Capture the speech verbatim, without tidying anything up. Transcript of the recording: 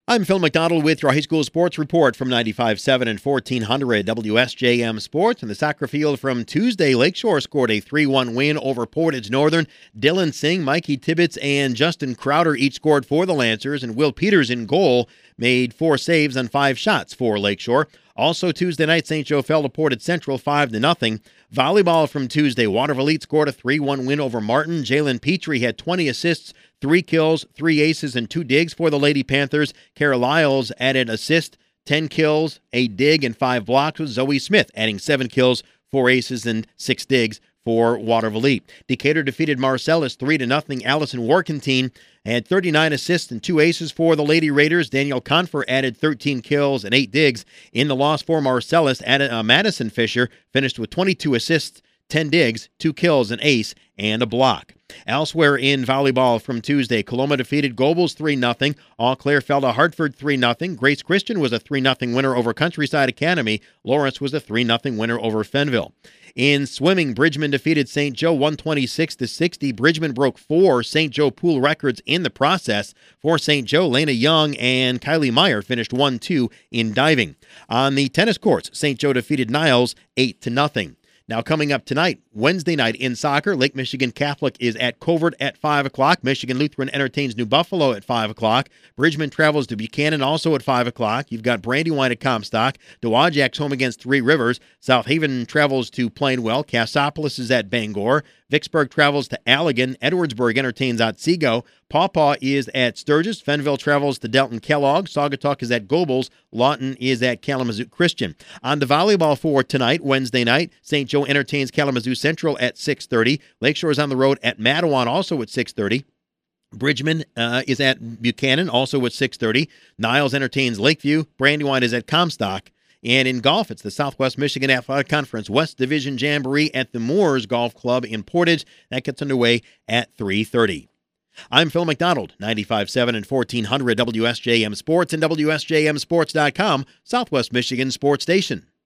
I'm Phil McDonald with your high school sports report from ninety-five point seven and fourteen hundred W S J M Sports. In the soccer field from Tuesday, Lakeshore scored a three one win over Portage Northern. Dylan Singh, Mikey Tibbetts, and Justin Crowder each scored for the Lancers, and Will Peters in goal made four saves on five shots for Lakeshore. Also Tuesday night, Saint Joe fell to Portage Central five to nothing. Volleyball from Tuesday, Waterville Elite scored a three one win over Martin. Jalen Petrie had twenty assists, three kills, three aces, and two digs for the Lady Panthers. Kara Lyles added assist, ten kills, a dig, and five blocks, with Zoe Smith adding seven kills, four aces, and six digs for Waterville Elite. Decatur defeated Marcellus three to nothing. Allison Warkentine had thirty-nine assists and two aces for the Lady Raiders. Daniel Confer added thirteen kills and eight digs. In the loss for Marcellus, added, uh, Madison Fisher finished with twenty-two assists, ten digs, two kills, an ace, and a block. Elsewhere in volleyball from Tuesday, Coloma defeated Gobles three nothing. Eau Claire fell to Hartford three nothing. Grace Christian was a three nothing winner over Countryside Academy. Lawrence was a three nothing winner over Fenville. In swimming, Bridgman defeated Saint Joe one twenty-six to sixty. Bridgman broke four Saint Joe pool records in the process. For Saint Joe, Lena Young and Kylie Meyer finished one two in diving. On the tennis courts, Saint Joe defeated Niles eight to nothing. Now coming up tonight, Wednesday night in soccer, Lake Michigan Catholic is at Covert at five o'clock. Michigan Lutheran entertains New Buffalo at five o'clock. Bridgman travels to Buchanan also at five o'clock. You've got Brandywine at Comstock. Dowagiac's home against Three Rivers. South Haven travels to Plainwell. Cassopolis is at Bangor. Vicksburg travels to Allegan. Edwardsburg entertains Otsego. Pawpaw is at Sturgis. Fenville travels to Delton Kellogg. Saugatuck is at Gobles. Lawton is at Kalamazoo Christian. On the volleyball for tonight, Wednesday night, Saint Joe entertains Kalamazoo Central at six thirty. Lakeshore is on the road at Matawan also at six thirty. Bridgman uh, is at Buchanan also at six thirty. Niles entertains Lakeview. Brandywine is at Comstock. And in golf, it's the Southwest Michigan Athletic Conference West Division Jamboree at the Moores Golf Club in Portage. That gets underway at three thirty. I'm Phil McDonald, ninety-five point seven and fourteen hundred W S J M Sports and W S J M Sports dot com, Southwest Michigan Sports Station.